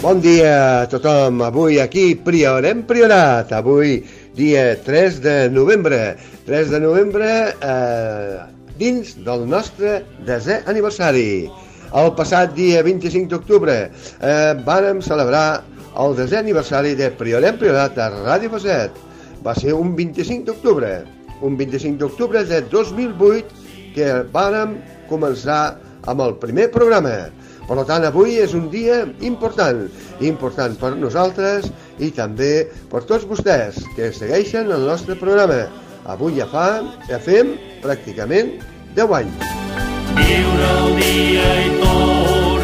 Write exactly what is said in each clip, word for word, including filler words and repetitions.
Bon dia a tothom, avui aquí Priorem Priorat, avui dia tres de novembre, tres de novembre eh, dins del nostre desè aniversari. El passat dia vint-i-cinc d'octubre eh, vàrem celebrar el desè aniversari de Priorem Priorat a Ràdio Falset. Va ser un vint-i-cinc d'octubre, un vint-i-cinc d'octubre de dos mil vuit que vàrem començar amb el primer programa. Per tant, avui és un dia important, important per nosaltres i també per tots vostès que segueixen el nostre programa. Avui ja fa, ja fem pràcticament deu anys. Viure el dia i tot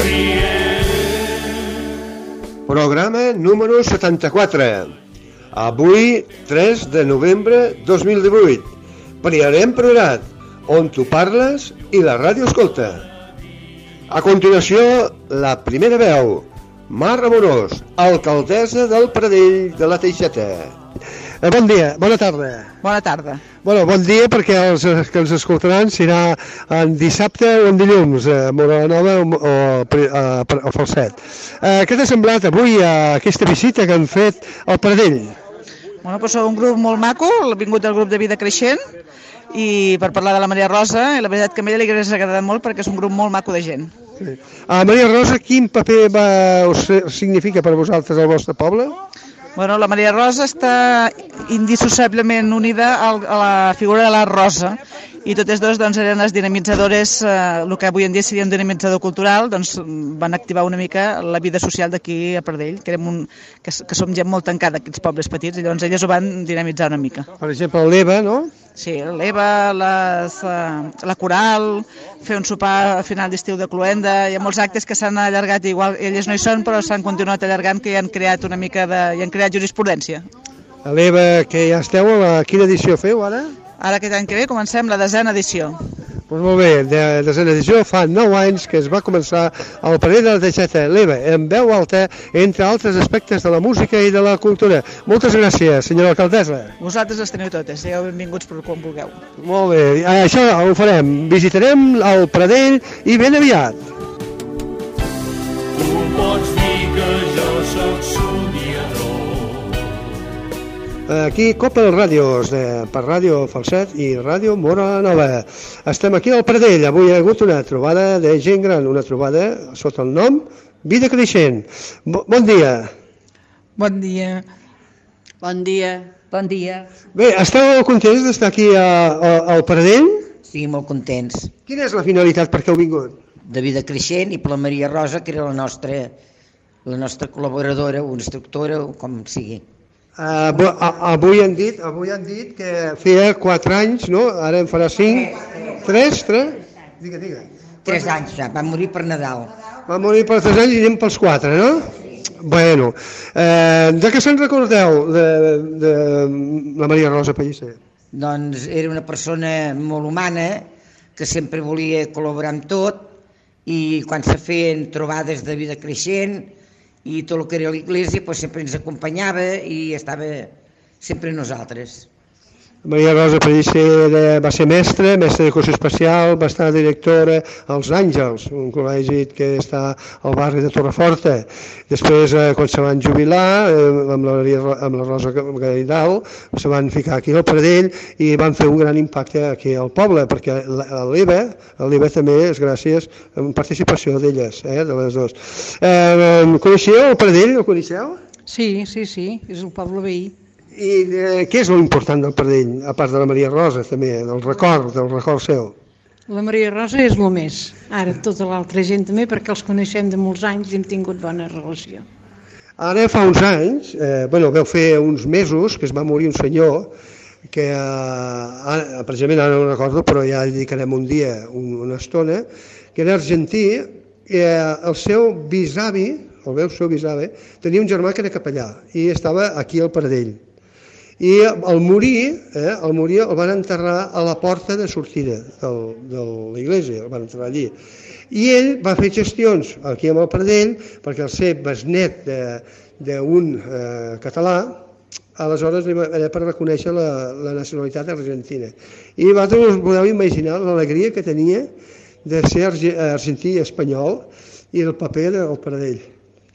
rient. Programa número setanta-quatre. Avui, tres de novembre dos mil divuit. Priorem Priorat, on tu parles i la ràdio escolta. A continuació, la primera veu, Mar Amorós, alcaldessa del Pradell de la Teixeta. Eh, bon dia, bona tarda. Bona tarda. Bueno, bon dia perquè els que ens escoltaran serà en dissabte o en dilluns, a Moranova o, o a, a Falset. Eh, què t'ha semblat avui a aquesta visita que han fet al Pradell? Bueno, doncs un grup molt maco, ha vingut el grup de Vida Creixent, i per parlar de la Maria Rosa, i la veritat que a ella li hauria agradat molt perquè és un grup molt maco de gent. Sí. A Maria Rosa, quin paper va, us significa per vosaltres al vostre poble? Bueno, la Maria Rosa està indissociablement unida al, a la figura de la Rosa, i totes dues doncs, eren les dinamitzadores, eh, el que avui en dia seria un dinamitzador cultural, doncs van activar una mica la vida social d'aquí a Pradell, que, un, que, que som gent molt tancada, aquests pobles petits, i llavors elles ho van dinamitzar una mica. Per exemple, l'Eva, no? Sí, l'Eva, les, uh, la coral, fer un sopar a final d'estiu de Cluenda, hi ha molts actes que s'han allargat, igual elles no hi són, però s'han continuat allargant, que hi han creat una mica de... hi han creat jurisprudència. A l'Eva, que ja esteu, a la... quina edició feu ara? Ara aquest any que ve comencem la desena edició. Doncs molt bé, de desena edició fa nou anys que es va començar al Pradell de la Teixeta, l'Eva, en veu alta, entre altres aspectes de la música i de la cultura. Moltes gràcies, senyora alcaldessa. Vosaltres les teniu totes, sigueu benvinguts per quan vulgueu. Molt bé, això ho farem. Visitarem el Pradell i ben aviat. Tu pots dir que jo soc somiador. Aquí Coppel Ràdios, eh, per Ràdio Falset i Ràdio Moranova. Estem aquí al Pradell. Avui hi ha hagut una trobada de gent gran, una trobada sota el nom Vida Creixent. Bo, bon dia. Bon dia. Bon dia. Bon dia. Bé, esteu contents d'estar aquí a, a, al Pradell? Sí, molt contents. Quina és la finalitat per què heu vingut? De Vida Creixent i per la Maria Rosa, que era la nostra, la nostra col·laboradora o instructora o com sigui. Uh, avui han dit avui han dit que feia quatre anys, no? Ara en farà cinc. Tres? Tres? Digue, digue. Tres anys ja, va morir per Nadal. Va morir per tres anys i anem pels quatre, no? Bueno, eh, de què se'n recordeu de, de la Maria Rosa Pellicer? Doncs era una persona molt humana, que sempre volia col·laborar amb tot, i quan se feien trobades de Vida Creixent i tot el que era l'església, doncs sempre ens acompanyava i estava sempre amb nosaltres. Maria Rosa Pellicer va ser mestra, mestra d'educació especial, va estar directora als Àngels, un col·legi que està al barri de Torreforta. Després, eh, quan se van jubilar, eh, amb, la, amb la Rosa Gaidal, se van ficar aquí al Pradell i van fer un gran impacte aquí al poble, perquè l'Eva, l'Eva també és gràcies a la participació d'elles, eh, de les dues. Eh, coneixeu el Pradell? El coneixeu? Sí, sí, sí, és el poble veí. I eh, què és l'important del Pradell, a part de la Maria Rosa també, del record, del record seu? La Maria Rosa és el més. Ara tota l'altra gent també, perquè els coneixem de molts anys i hem tingut bona relació. Ara fa uns anys, eh, bueno, vau fer uns mesos que es va morir un senyor que, eh, precisament ara no recordo, però ja dedicarem un dia, un, una estona, que era argentí, i eh, el seu bisavi, el meu seu bisavi, tenia un germà que era capellà i estava aquí al Pradell. I al morir, eh, al morir el van enterrar a la porta de sortida del, de l'església, el van enterrar allí. I ell va fer gestions aquí amb el Pradell, perquè el ser besnet d'un eh, català, aleshores era per reconèixer la, la nacionalitat argentina. I vosaltres us podeu imaginar l'alegria que tenia de ser argentí i espanyol i el paper del Pradell.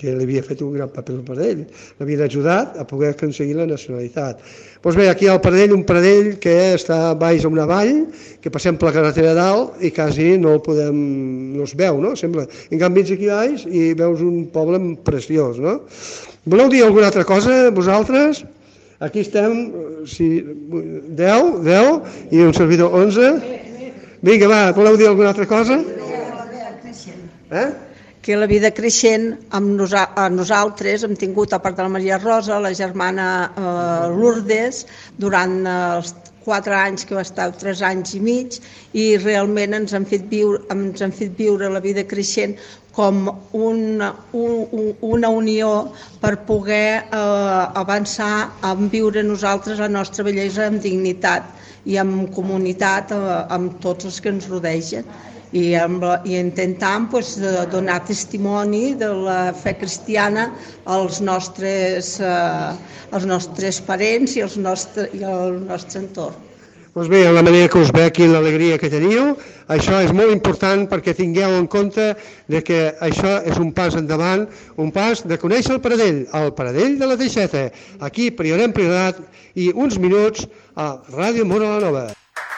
que li havia fet un gran paper al Pradell, l'havien ajudat a poder aconseguir la nacionalitat. Doncs bé, aquí al Pradell, un Pradell que està baix a una vall, que passem per la carretera dalt i quasi no el podem, no es veu, no? Sembla. En canvi, vens aquí baix i veus un poble preciós, no? Voleu dir alguna altra cosa, vosaltres? Aquí estem, si, deu, deu, i un servidor onze. Vinga, va, voleu dir alguna altra cosa? Eh? Que la vida creixent amb nosa nosaltres hem tingut, a part de la Maria Rosa, la germana eh, Lourdes, durant els quatre anys que va estar, tres anys i mig, i realment ens han fet viure, ens han fet viure la vida creixent com una, un, una unió per poder eh, avançar en viure nosaltres la nostra bellesa amb dignitat i amb comunitat eh, amb tots els que ens rodegen. I, amb la, i intentant pues, donar testimoni de la fe cristiana als nostres, eh, als nostres parents i, als nostre, i al nostre entorn. Doncs bé, en la manera que us veig i l'alegria que teniu, això és molt important perquè tingueu en compte de que això és un pas endavant, un pas de conèixer el Pradell, el Pradell de la Teixeta, aquí Priorem Priorat i uns minuts a Ràdio Móra la Nova.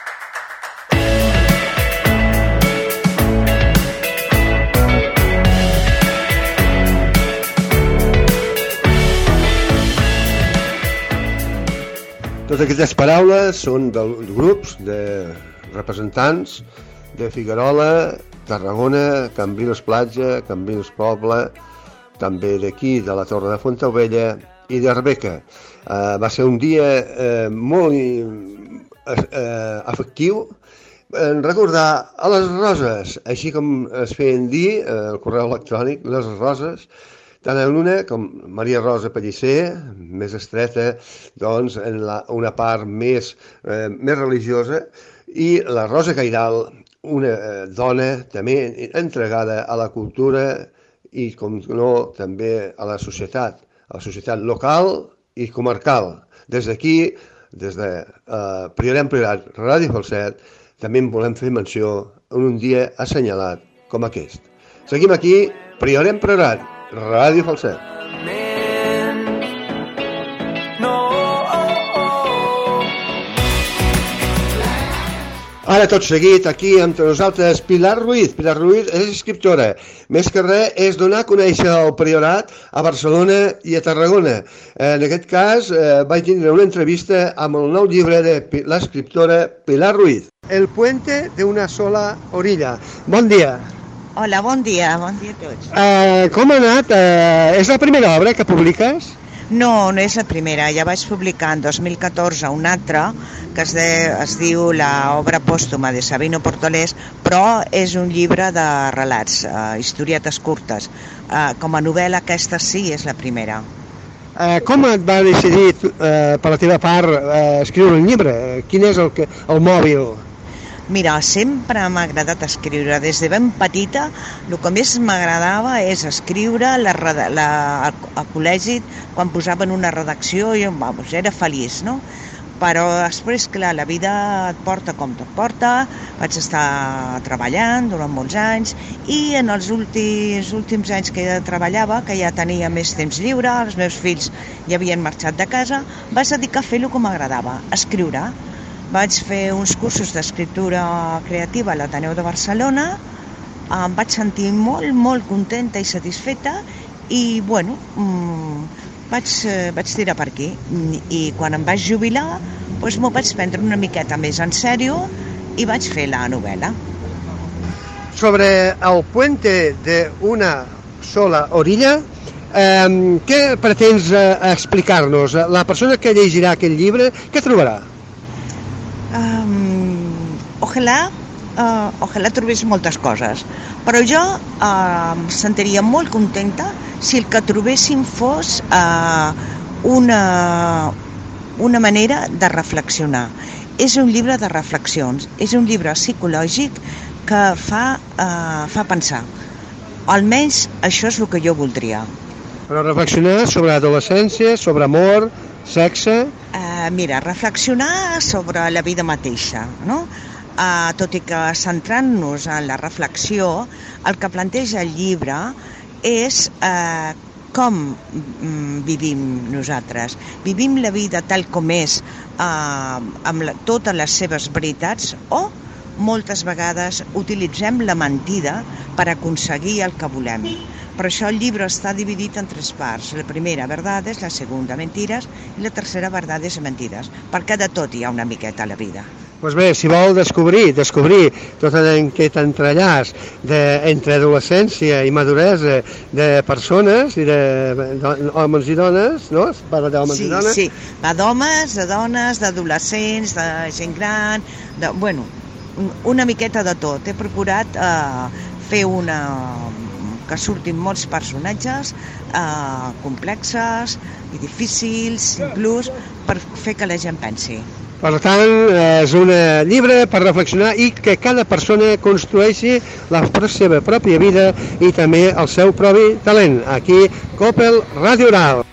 Totes aquestes paraules són de grups de representants de Figuerola, Tarragona, Cambrils Platja, Cambrils Poble, també d'aquí, de la Torre de Fontaubella i d'Arbeca. Uh, va ser un dia uh, molt uh, afectiu en recordar a les roses, així com es feien dir uh, el correu electrònic, les roses, tant en una com Maria Rosa Pellicer, més estreta, doncs, en la, una part més, eh, més religiosa, i la Rosa Cairal, una eh, dona també entregada a la cultura i, com no, també a la societat, a la societat local i comarcal. Des d'aquí, des de eh, Priorem Priorat, Ràdio Falset, també en volem fer menció en un dia assenyalat com aquest. Seguim aquí, Priorem Priorat, Ràdio Falset. Ara tot seguit, aquí amb nosaltres, Pilar Ruiz. Pilar Ruiz és escriptora. Més que res és donar a conèixer el Priorat a Barcelona i a Tarragona. En aquest cas eh, vaig tindre una entrevista amb el nou llibre de l'escriptora Pilar Ruiz. El puente de una sola orilla. Bon dia. Hola, bon dia, bon dia a tots. Uh, com ha anat? Uh, és la primera obra que publiques? No, no és la primera. Ja vaig publicar en dos mil catorze una altra que es, de, es diu l'obra pòstuma de Sabino Portolés, però és un llibre de relats, uh, historietes curtes. Uh, com a novel·la aquesta sí és la primera. Uh, com et va decidir, uh, per la teva part, uh, escriure un llibre? Quin és el, que, el mòbil? Mira, sempre m'ha agradat escriure. Des de ben petita, el que més m'agradava és escriure la, la, al col·legi, quan posaven una redacció, i vamos, era feliç, no? Però després, clar, la vida et porta com et porta, vaig estar treballant durant molts anys, i en els últims, últims anys que ja treballava, que ja tenia més temps lliure, els meus fills ja havien marxat de casa, vaig dedicar a fer el que m'agradava, escriure. Vaig fer uns cursos d'escriptura creativa a l'Ateneu de Barcelona, em vaig sentir molt, molt contenta i satisfeta i, bueno, vaig, vaig tirar per aquí. I quan em vaig jubilar, doncs m'ho vaig prendre una miqueta més en sèrio i vaig fer la novel·la. Sobre el puente de una sola orilla, eh, què pretens eh, explicar-nos? La persona que llegirà aquest llibre, què trobarà? Um, ojalà, uh, ojalà trobés moltes coses, però jo uh, em sentiria molt contenta si el que trobéssim fos uh, una, una manera de reflexionar. És un llibre de reflexions, és un llibre psicològic que fa, uh, fa pensar. Almenys això és el que jo voldria. Però reflexionar sobre adolescència, sobre amor, sexe... Uh, mira, reflexionar sobre la vida mateixa, no? Uh, tot i que centrant-nos en la reflexió, el que planteja el llibre és uh, com mm, vivim nosaltres. Vivim la vida tal com és, eh, amb la, totes les seves veritats, o moltes vegades utilitzem la mentida per aconseguir el que volem. Per això el llibre està dividit en tres parts. La primera, verdades, la segunda, mentires, i la tercera, verdades i mentides. Perquè de tot hi ha una miqueta a la vida. Doncs bé, si vol descobrir, descobrir tot aquest entrellaç de, entre adolescència i maduresa de persones, i de, de homes i dones, no? Parla d'homes sí, i dones? Sí, va d'homes, de dones, d'adolescents, de gent gran, de, bueno, una miqueta de tot. He procurat eh, fer una... que surtin molts personatges eh, complexes i difícils, inclús, per fer que la gent pensi. Per tant, és un llibre per reflexionar i que cada persona construeixi la seva pròpia vida i també el seu propi talent. Aquí, Coppel, Ràdio Oral.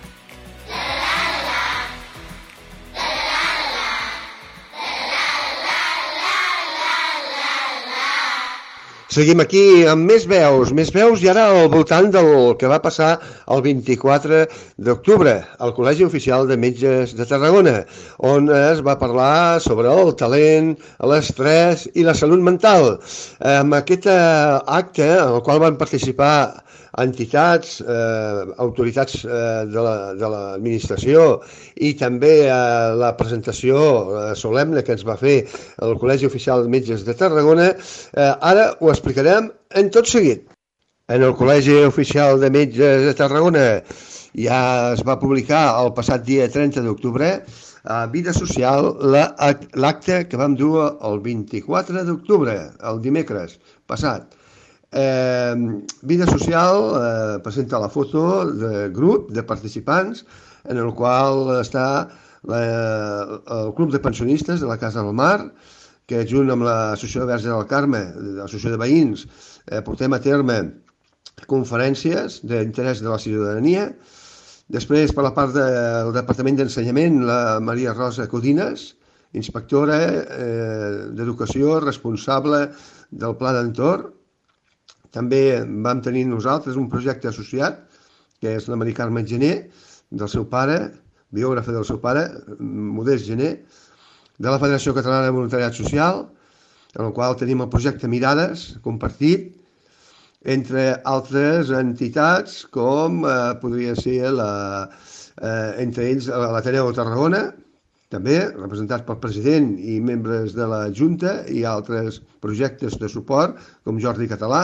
Seguim aquí amb més veus, més veus i ara al voltant del que va passar el vint-i-quatre d'octubre al Col·legi Oficial de Metges de Tarragona, on es va parlar sobre el talent, l'estrès i la salut mental. Amb aquest acte en el qual van participar entitats, eh, autoritats eh, de l'administració i també eh, la presentació eh, solemne que ens va fer el Col·legi Oficial de Metges de Tarragona, eh, ara ho explicarem en tot seguit. En el Col·legi Oficial de Metges de Tarragona ja es va publicar el passat dia trenta d'octubre a Vida Social l'acte que vam dur el vint-i-quatre d'octubre, el dimecres passat. Eh, Vida Social eh, presenta la foto de grup de participants en el qual està la, el Club de Pensionistes de la Casa del Mar, que junt amb l'Associació de Verge del Carme, l'Associació de Veïns, eh, portem a terme conferències d'interès de la ciutadania. Després, per la part del Departament d'Ensenyament, la Maria Rosa Codines, inspectora eh, d'Educació, responsable del Pla d'Entorn. També vam tenir nosaltres un projecte associat, que és la Mari Carme Gené, del seu pare, biògrafa del seu pare, Modest Gené, de la Federació Catalana de Voluntariat Social, en el qual tenim el projecte Mirades, compartit, entre altres entitats, com eh, podria ser, la, eh, entre ells, l'Ateneu de Tarragona, també representat pel president i membres de la Junta, i altres projectes de suport, com Jordi Català,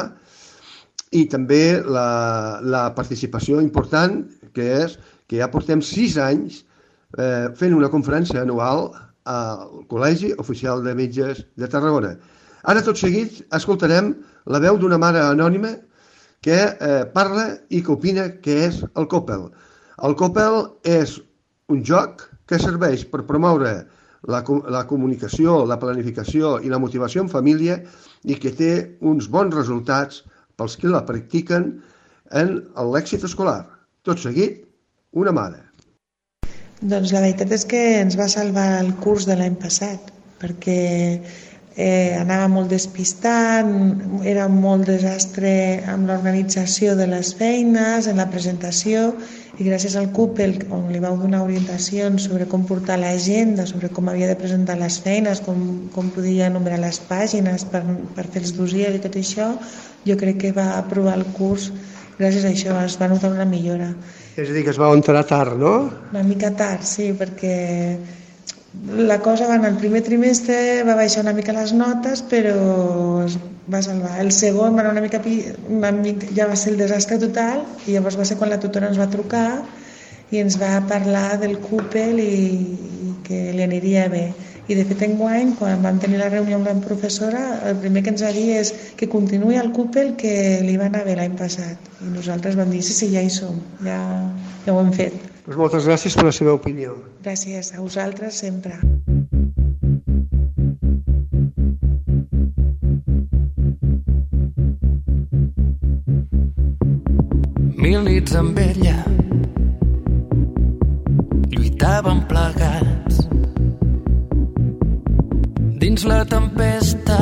i també la, la participació important, que és que ja portem sis anys eh, fent una conferència anual al Col·legi Oficial de Metges de Tarragona. Ara, tot seguit, escoltarem la veu d'una mare anònima que eh, parla i que opina què és el Coppel. El Coppel és un joc que serveix per promoure la, la comunicació, la planificació i la motivació en família i que té uns bons resultats pels que la practiquen en l'èxit escolar. Tot seguit, una mare. Doncs la veritat és que ens va salvar el curs de l'any passat, perquè eh, anava molt despistat, era molt desastre amb l'organització de les feines, en la presentació, i gràcies al Coppel, on li vau donar orientacions sobre com portar l'agenda, sobre com havia de presentar les feines, com, com podia enumerar les pàgines per, per fer els dossiers i tot això, jo crec que va aprovar el curs gràcies a això, es va notar una millora. És a dir, que es va enterar tard, no? Una mica tard, sí, perquè la cosa va anar, el primer trimestre va baixar una mica les notes, però es va salvar. El segon va anar una mica, una mica, ja va ser el desastre total, i llavors va ser quan la tutora ens va trucar i ens va parlar del Coppel i, i que li aniria bé. I de fet, enguany, quan vam tenir la reunió amb la professora, el primer que ens va dir és que continuï el Coppel, que li va anar bé l'any passat. I nosaltres vam dir, sí, sí, ja hi som, ja, ja ho hem fet. Pues moltes gràcies per la seva opinió. Gràcies a vosaltres sempre. Mil nits amb ella lluitaven plegats dins la tempesta,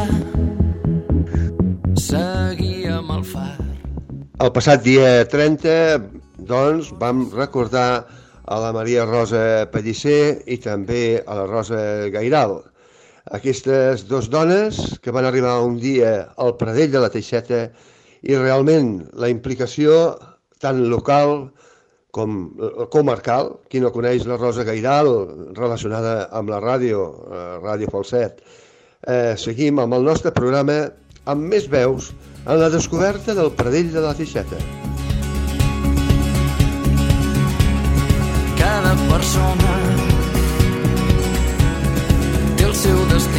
seguíem el far. El passat dia trenta doncs, vam recordar a la Maria Rosa Pellicer i també a la Rosa Gairal. Aquestes dues dones que van arribar un dia al Pradell de la Teixeta i realment la implicació tant local com comarcal, qui no coneix la Rosa Gairal relacionada amb la ràdio, Ràdio Falset. Eh, seguim amb el nostre programa amb més veus en la descoberta del Pradell de la Teixeta. Cada persona té el seu destí.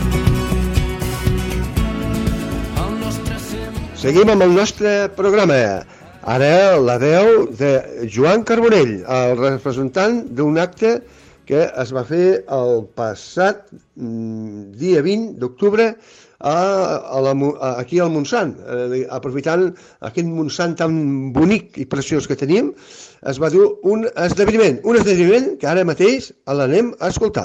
El nostre sempre... Seguim amb el nostre programa. Ara la veu de Joan Carbonell, el representant d'un acte que es va fer el passat dia vint d'octubre a, a la, a, aquí al Montsant. Eh, aprofitant aquest Montsant tan bonic i preciós que tenim, es va dur un esdeveniment, un esdeveniment que ara mateix l'anem a escoltar.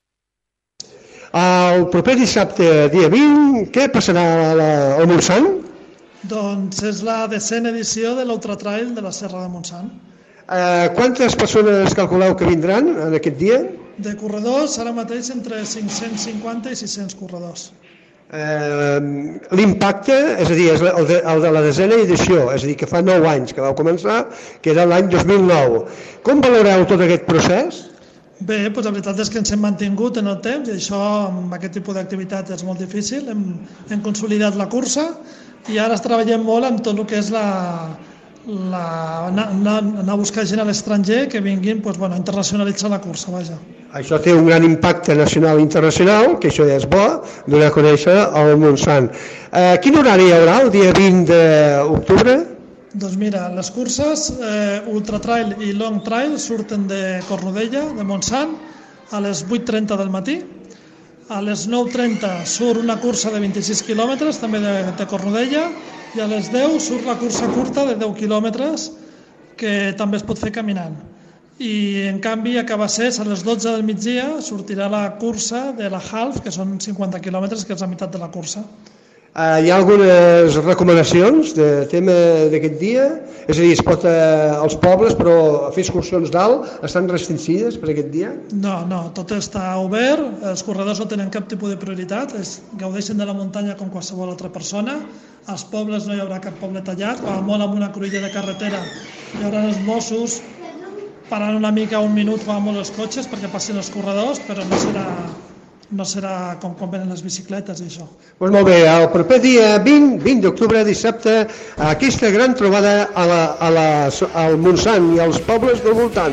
El proper dissabte, dia vint, què passarà a la, al Montsant? Doncs és la desena edició de l'Ultratrail de la Serra de Montsant. Eh, quantes persones calculeu que vindran en aquest dia? De corredors, ara mateix entre cinc-cents cinquanta i sis-cents corredors. Eh, L'impacte, és a dir, és el de, el de la desena edició, és a dir, que fa nou anys que vau començar, que era l'any dos mil nou. Com valoreu tot aquest procés? Bé, doncs la veritat és que ens hem mantingut en el temps i això amb aquest tipus d'activitat és molt difícil. Hem, hem consolidat la cursa i ara treballem molt amb tot el que és la, la, anar, anar a buscar gent a l'estranger que vinguin doncs, bueno, a internacionalitzar la cursa. Vaja. Això té un gran impacte nacional i internacional, que això ja és bo, donar a conèixer al Montsant. Eh, quin horari hi haurà el dia vint d'octubre? Doncs mira, les curses eh, Ultra Trail i Long Trail surten de Cornudella, de Montsant, a les vuit trenta del matí. A les nou trenta surt una cursa de vint-i-sis quilòmetres, també de, de Cornudella, i a les deu surt la cursa curta de deu quilòmetres, que també es pot fer caminant. I en canvi a Cabassers a les dotze del migdia sortirà la cursa de la Half, que són cinquanta quilòmetres, que és la meitat de la cursa. Uh, hi ha algunes recomanacions de tema d'aquest dia? És a dir, es pot uh, als pobles, però fer excursions dalt estan restringides per aquest dia? No, no, tot està obert, els corredors no tenen cap tipus de prioritat, es gaudeixen de la muntanya com qualsevol altra persona, als pobles no hi haurà cap poble tallat, com a molt amb una cruïlla de carretera hi haurà els Mossos parant una mica un minut com a molt els cotxes perquè passin els corredors, però no serà... no serà com quan venen les bicicletes i això. Doncs molt bé, el proper dia vint, vint d'octubre, dissabte, aquesta gran trobada a la, a la, al Montsant i als pobles del voltant.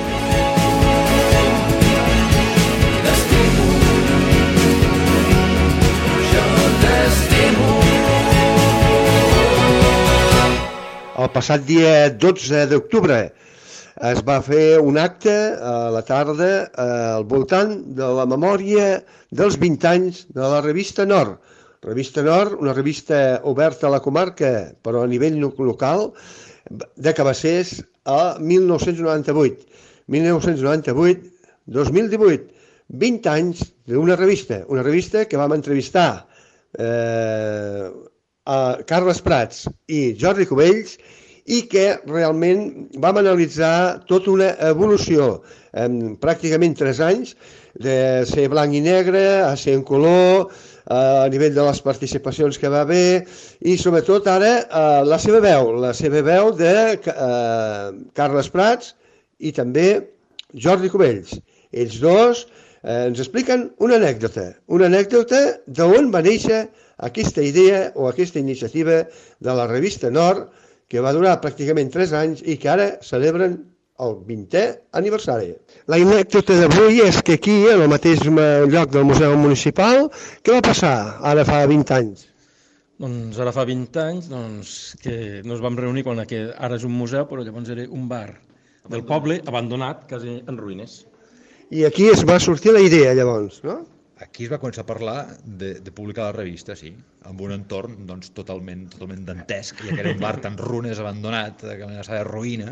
El passat dia dotze d'octubre es va fer un acte a la tarda al voltant de la memòria dels vint anys de la revista Nord. Revista Nord, una revista oberta a la comarca, però a nivell local, de Cabassers a mil nou-cents noranta-vuit. mil nou-cents noranta-vuit, dos mil divuit, vint anys d'una revista, una revista que vam entrevistar eh, a Carles Prats i Jordi Cubells, i que realment vam analitzar tota una evolució en pràcticament tres anys, de ser blanc i negre a ser en color, a nivell de les participacions que va haver, i sobretot ara la seva veu, la seva veu de Carles Prats i també Jordi Cubells. Ells dos ens expliquen una anècdota, una anècdota d'on va néixer aquesta idea o aquesta iniciativa de la revista Nord, que va durar pràcticament tres anys i que ara celebren el vintè aniversari. L'anècdota d'avui és que aquí, en el mateix lloc del Museu Municipal, què va passar ara fa vint anys? Doncs ara fa vint anys doncs, que nos vam reunir quan ara és un museu, però llavors era un bar del poble abandonat, quasi en ruïnes. I aquí es va sortir la idea, llavors, no? Aquí es va començar a parlar de, de publicar la revista, sí, amb un entorn doncs, totalment, totalment dantesc, ja que era un bar tan runes, abandonat, que amenaçava de ruïna,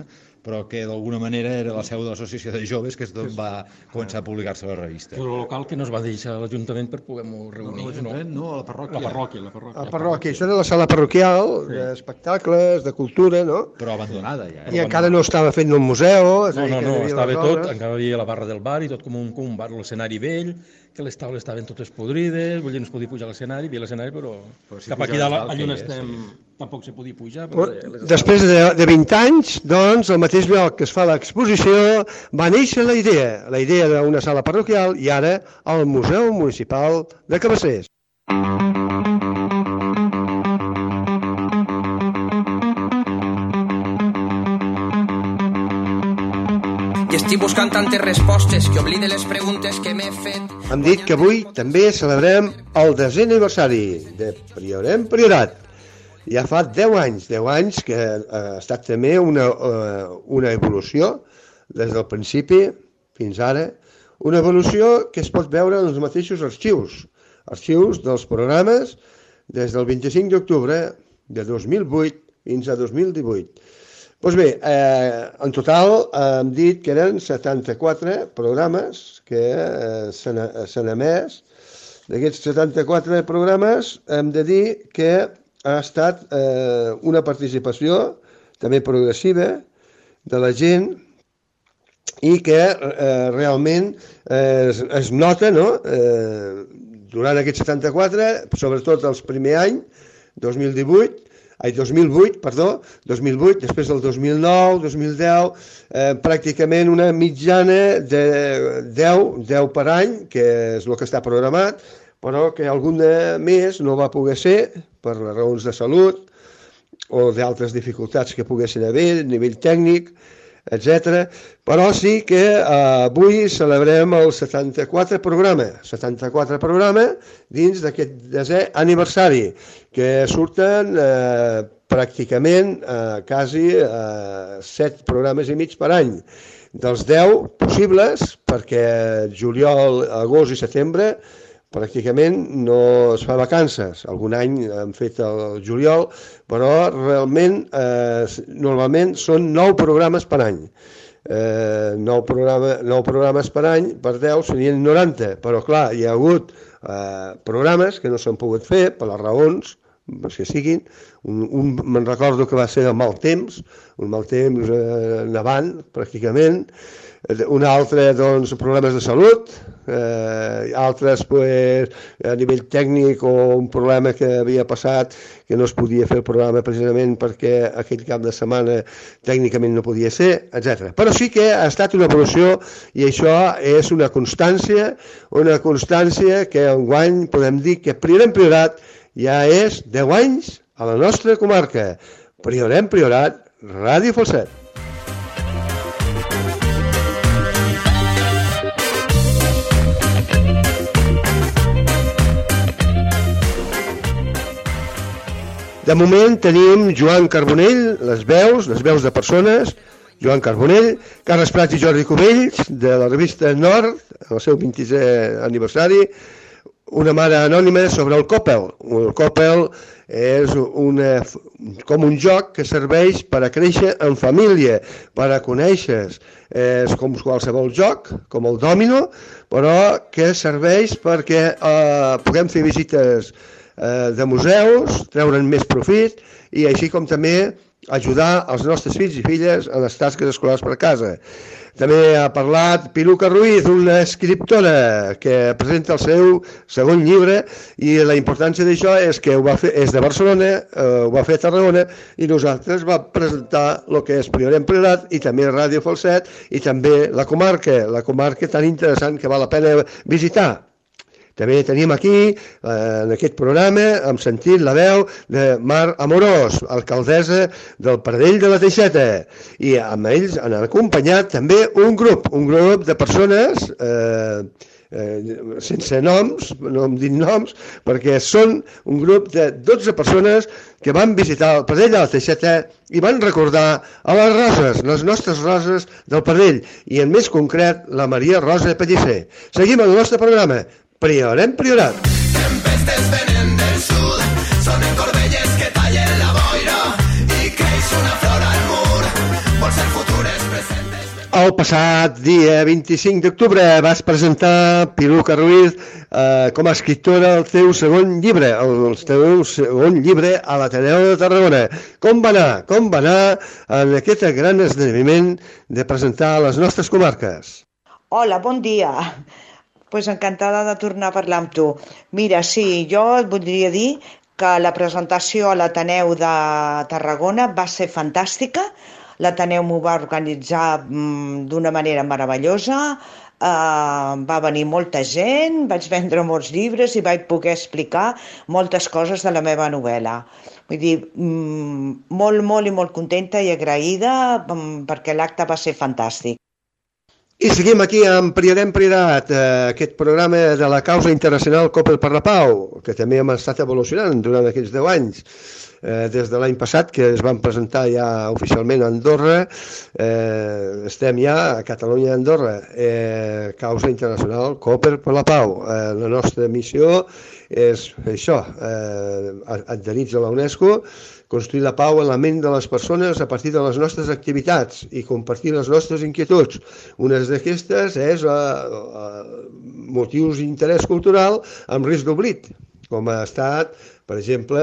però que d'alguna manera era la seu de l'associació de joves, que és d'on va començar a publicar-se la revista. El local que no es va deixar a l'Ajuntament per poder-nos reunir. No, l'Ajuntament no, a la parròquia. La parròquia, la parròquia. La parròquia, això era la sala parroquial, sí. d'espectacles, de cultura, no? Però abandonada ja. I encara no estava fent el museu. No, no, no, estava tot, encara hi havia la barra del bar i tot com un, com un bar, l'escenari vell, que les taules estaven totes podrides, vull dir, no es podia pujar a l'escenari, hi havia l'escenari, però, però si cap aquí dalt, allà on estem, tampoc se podia pujar. Però després de, de vint anys, doncs, al mateix lloc que es fa l'exposició, va néixer la idea, la idea d'una sala parroquial i ara al Museu Municipal de Cabassers. I estic buscant tantes respostes que oblide les preguntes que m'he fet. Hem dit que avui també celebrem el desè aniversari de Priorem Priorat. Ja fa deu anys, deu anys que ha estat també una, una evolució des del principi fins ara, una evolució que es pot veure en els mateixos arxius, arxius dels programes des del vint-i-cinc d'octubre de dos mil vuit fins a dos mil divuit. Doncs bé, eh, en total hem dit que eren setanta-quatre programes que eh, s'han emès. D'aquests setanta-quatre programes hem de dir que ha estat eh, una participació també progressiva de la gent i que eh, realment eh, es, es nota, no? eh, durant aquests setanta-quatre, sobretot els primer any, dos mil divuit, ai, dos mil vuit, perdó, dos mil vuit, després del dos mil nou, dos mil deu, eh, pràcticament una mitjana de deu, deu per any, que és el que està programat, però que alguna més no va poder ser per les raons de salut o d'altres dificultats que poguessin haver a nivell tècnic, etcètera. Però sí que eh, avui celebrem el setanta-quatre programa, setanta-quatre programa dins d'aquest desè aniversari, que surten eh, pràcticament eh, quasi eh, set programes i mig per any. Dels deu possibles, perquè juliol, agost i setembre pràcticament no es fa vacances. Algun any hem fet el juliol, però realment, eh, normalment són nou programes per any. Eh, nou, programa, nou programes per any, per deu serien noranta, però clar, hi ha hagut eh, programes que no s'han pogut fer per les raons que siguin. Un, un me'n recordo que va ser el mal temps, un mal temps eh, nevant, pràcticament. Un altre, doncs, problemes de salut, eh, altres, pues, a nivell tècnic o un problema que havia passat que no es podia fer el programa precisament perquè aquell cap de setmana tècnicament no podia ser, etcètera. Però sí que ha estat una evolució i això és una constància, una constància que enguany podem dir que Priorem Priorat ja és deu anys a la nostra comarca. Priorem Priorat, Ràdio Falset. De moment tenim Joan Carbonell, les veus, les veus de persones, Joan Carbonell, Carles Prats i Jordi Cubells, de la revista Nord, el seu vint-i-sisè aniversari, una mare anònima sobre el Coppel. El Coppel és una, com un joc que serveix per a créixer en família, per a conèixer. És com qualsevol joc, com el dòmino, però que serveix perquè eh, puguem fer visites de museus, treure'n més profit i així com també ajudar els nostres fills i filles en les tasques escolars per casa. També ha parlat Piluca Ruiz, una escriptora que presenta el seu segon llibre i la importància d'això és que ho va fer, és de Barcelona, eh, ho va fer a Tarragona i nosaltres va presentar el que és Priorem Priorat i també Ràdio Falset i també la comarca, la comarca tan interessant que val la pena visitar. També tenim aquí, eh, en aquest programa, hem sentit la veu de Mar Amorós, alcaldessa del Pradell de la Teixeta. I amb ells han acompanyat també un grup, un grup de persones, eh, eh, sense noms, no hem dit noms, perquè són un grup de dotze persones que van visitar el Pradell de la Teixeta i van recordar a les roses, les nostres roses del Pradell, i en més concret la Maria Rosa Pellicer. Seguim el nostre programa. Priorem Priorat. Tempestes venen del sud, són en corbelles que tallen la boira i creix una flor al mur. pues el futuro es presente. El passat dia vint-i-cinc d'octubre vas presentar, Piluca Ruiz, eh, com a escriptora el teu segon llibre, el teu segon llibre a l'Ateneu de Tarragona. Com va anar? Com va anar en aquest gran esdeveniment de presentar a les nostres comarques? Hola, bon dia. Pues encantada de tornar a parlar amb tu. Mira, sí, jo et voldria dir que la presentació a l'Ateneu de Tarragona va ser fantàstica. L'Ateneu m'ho va organitzar mm, d'una manera meravellosa, eh, va venir molta gent, vaig vendre molts llibres i vaig poder explicar moltes coses de la meva novel·la. Vull dir, mm, molt, molt i molt contenta i agraïda mm, perquè l'acte va ser fantàstic. I seguim aquí amb Priarem Priorat, eh, aquest programa de la causa internacional Copa per la Pau, que també hem estat evolucionant durant aquests deu anys. Eh, des de l'any passat, que es van presentar ja oficialment a Andorra, eh, estem ja a Catalunya i Andorra, eh, causa internacional Copa per la Pau. Eh, la nostra missió és això, eh, adherits a la UNESCO, construir la pau en la ment de les persones a partir de les nostres activitats i compartir les nostres inquietuds. Una d'aquestes és eh, eh, motius d'interès cultural amb risc d'oblit, com ha estat, per exemple,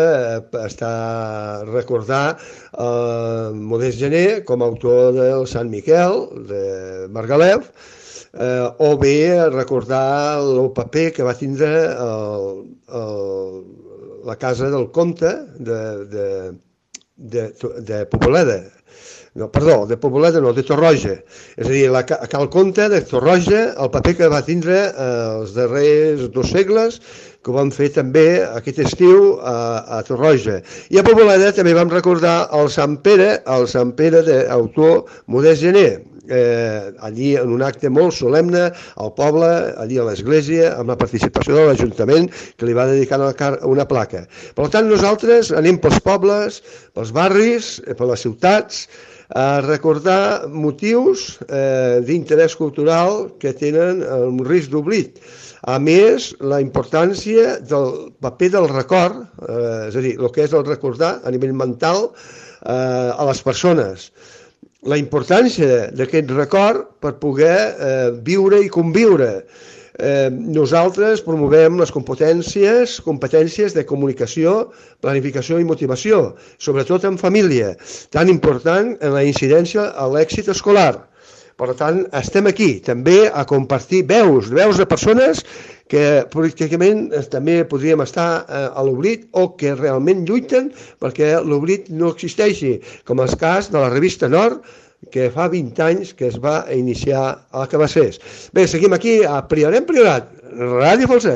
està recordar eh, Modest Gené com a autor del Sant Miquel, de Margalef, eh, o bé recordar el paper que va tindre el, el, la casa del comte de, de, de, de Poboleda. No, perdó, de Poboleda no, de Torroja. És a dir, la, a Cal Comte de Torroja, el paper que va tindre eh, els darrers dos segles, que ho vam fer també aquest estiu a, a Torroja. I a Poboleda també vam recordar el Sant Pere, el Sant Pere d'autor Modest Gené, eh, allí en un acte molt solemne al poble, allí a l'església, amb la participació de l'Ajuntament, que li va dedicar una placa. Per tant, nosaltres anem pels pobles, pels barris, per les ciutats, a recordar motius eh, d'interès cultural que tenen un risc d'oblit. A més, la importància del paper del record, eh, és a dir, el que és el recordar a nivell mental eh, a les persones. La importància d'aquest record per poder eh, viure i conviure. Eh, nosaltres promovem les competències, competències de comunicació, planificació i motivació, sobretot en família, tan important en la incidència a l'èxit escolar. Per tant, estem aquí també a compartir veus, veus de persones que políticament també podríem estar a l'oblit o que realment lluiten perquè l'oblit no existeixi, com el cas de la revista Nord, que fa vint anys que es va iniciar a Cabassers. Bé, seguim aquí a Priarem Priorat, Ràdio Falset.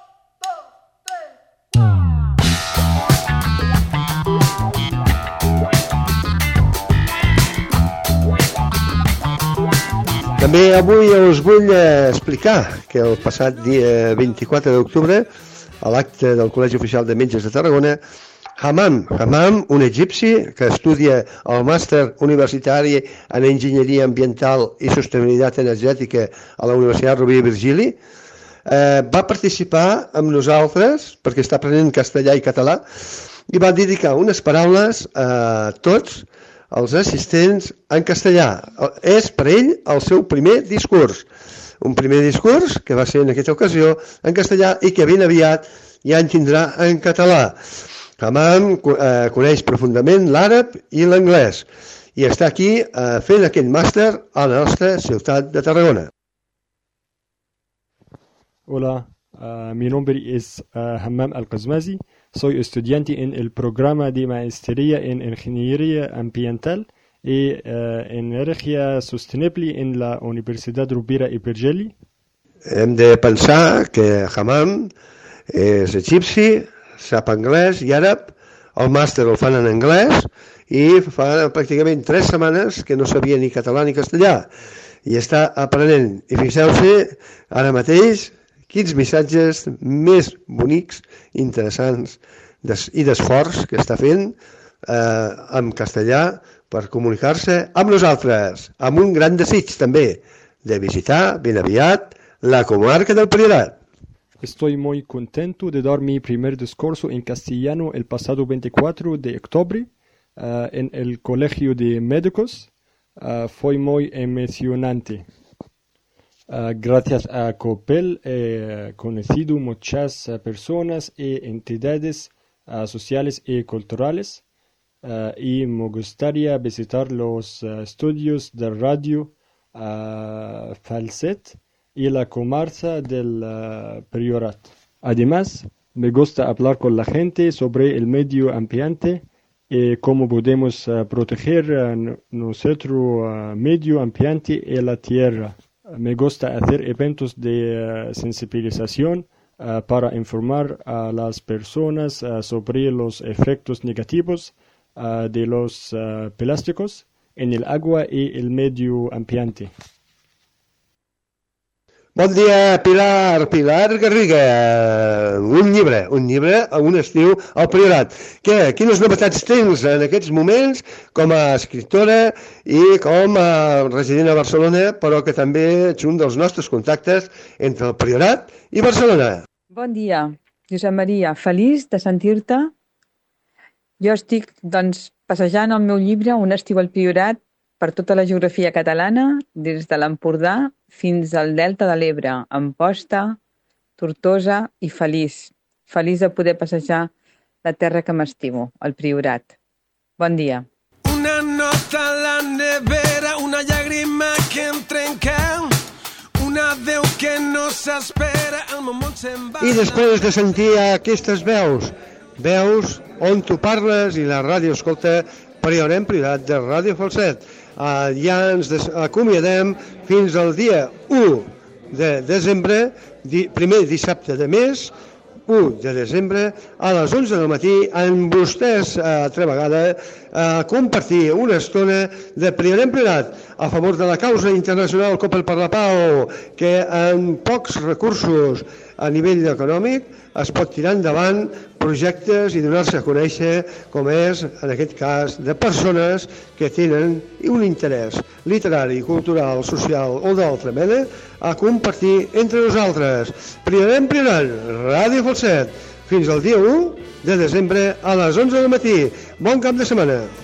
També avui us vull explicar que el passat dia vint-i-quatre d'octubre, a l'acte del Col·legi Oficial de Metges de Tarragona, Hammam, Hammam, un egipci que estudia el màster universitari en Enginyeria Ambiental i Sostenibilitat Energètica a la Universitat Rovira i Virgili, eh, va participar amb nosaltres, perquè està aprenent castellà i català, i va dedicar unes paraules a tots els assistents en castellà. És per ell el seu primer discurs. Un primer discurs que va ser en aquesta ocasió en castellà i que ben aviat ja en tindrà en català. Hammam eh, coneix profundament l'àrab i l'anglès i està aquí eh, fent aquest màster a la nostra ciutat de Tarragona. Hola, uh, mi nombre es uh, Hammam Al-Qazmazi. Soy estudiante en el programa de maestría en Ingeniería Ambiental y uh, Energía Sostenible en la Universidad Rovira i Virgili. Hem de pensar que Hammam és egipci, sap anglès i àrab, el màster el fan en anglès i fa pràcticament tres setmanes que no sabia ni català ni castellà i està aprenent. I fixeu-se ara mateix quins missatges més bonics, interessants i d'esforç que està fent eh, en castellà per comunicar-se amb nosaltres, amb un gran desig també de visitar ben aviat la comarca del Priorat. Estoy muy contento de dar mi primer discurso en castellano el pasado veinticuatro de octubre uh, en el Colegio de Médicos. uh, fue muy emocionante. Uh, gracias a COPEL he conocido muchas uh, personas y entidades uh, sociales y culturales uh, y me gustaría visitar los uh, estudios de radio uh, Falset y la comarca del uh, Priorat. Además, me gusta hablar con la gente sobre el medio ambiente y cómo podemos uh, proteger uh, nuestro uh, medio ambiente y la tierra. Me gusta hacer eventos de uh, sensibilización uh, para informar a las personas uh, sobre los efectos negativos uh, de los uh, plásticos en el agua y el medio ambiente. Bon dia, Pilar, Pilar Garriga. Un llibre, un llibre, un estiu al Priorat. Què, quines novetats tens en aquests moments com a escriptora i com a resident a Barcelona, però que també ets un dels nostres contactes entre el Priorat i Barcelona? Bon dia, Josep Maria. Feliç de sentir-te. Jo estic, doncs, passejant el meu llibre Un estiu al Priorat per tota la geografia catalana, des de l'Empordà fins al Delta de l'Ebre, Amposta, Tortosa i feliç. Feliç de poder passejar la terra que m'estimo, el Priorat. Bon dia. Una nota a la nevera, una llàgrima que em trenca, una veu que no s'espera, el meu món se'n va... I després de sentir aquestes veus, veus on tu parles i la ràdio escolta, Priorat Priorat de Ràdio Falset. Uh, ja ens acomiadem fins al dia u de desembre, di, primer dissabte de mes, u de desembre, a les onze del matí, amb vostès uh, altra vegada a uh, compartir una estona de Priorat Priorat a favor de la causa internacional Copel per la Pau, que amb pocs recursos a nivell econòmic es pot tirar endavant projectes i donar-se a conèixer, com és, en aquest cas, de persones que tenen un interès literari, cultural, social o d'altra mena a compartir entre nosaltres. Priorat Priorat, Ràdio Falset, fins al dia u de desembre a les onze del matí. Bon cap de setmana.